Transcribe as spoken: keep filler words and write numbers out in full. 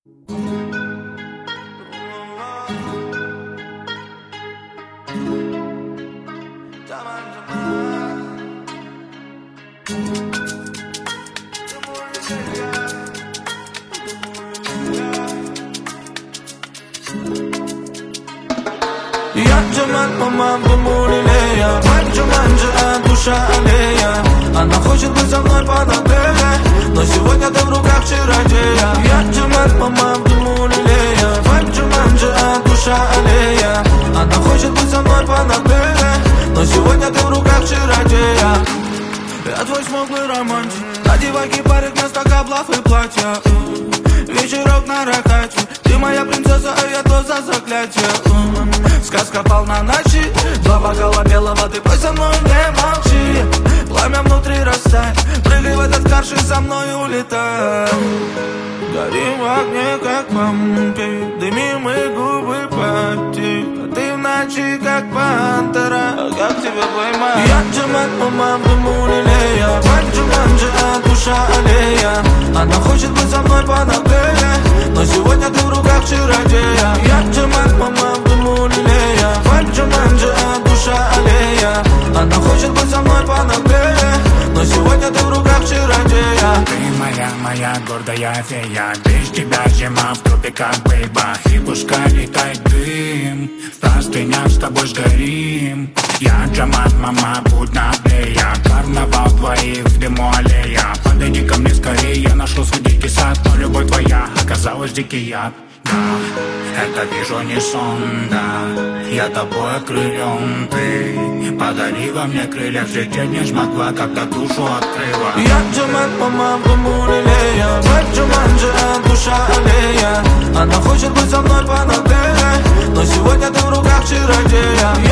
Я Джамаль, мама, думаю, лилея. Манджа, манджа, а душа аллея. Она хочет быть со мной под отелем, но сегодня ты в руках чародея. Я Джамаль, мама, думаю, лилея. Манджа, манджа, а душа аллея. Она хочет быть со мной под отелем, но сегодня ты в руках чародея. Я твой смуглый романтик. Надевай кипарик вместо каблов и платья. Вечерок на ракате. Ты моя принцесса, а я то за заклятие. Сказка полна ночи. Два бокала белого, ты пой со мной, не молчи. Пламя внутри растает. Прыгай в этот карш и со мной улетай. Горим в огне, как вампир. Дымим и губы пати. А ты в ночи, как пантера. А как тебя поймать? Я Джамаль, мама, в дыму лилея. Манджа, манджа, а душа аллея. Она хочет быть со мной под отелем, но сегодня ты в руках чародея. Я Джамаль, мама, в дыму лилея. Манджа, манджа, а душа аллея. Она хочет быть со мной под отелем, но сегодня ты в руках чародея. Ты моя, моя гордая фея. Без тебя зима в тропиках, бейба. И пускай летает дым, в простынях с тобой сгорим. Я Джамаль, мама, будь наглея. Карнавал двоих в дыму аллея. Подойди ко мне скорее, я нашел свой дикий сад. Но любовь твоя оказалась дикий яд. Да, это вижу не сон, да. Я тобой окрылен, ты подарила мне крылья. Взлететь не смогла, когда душу открыла. Я Джамаль, мама, в дыму лилея. Манджа, манджа, а душа аллея. Она хочет быть со мной под отелем, но сегодня ты в руках чародея.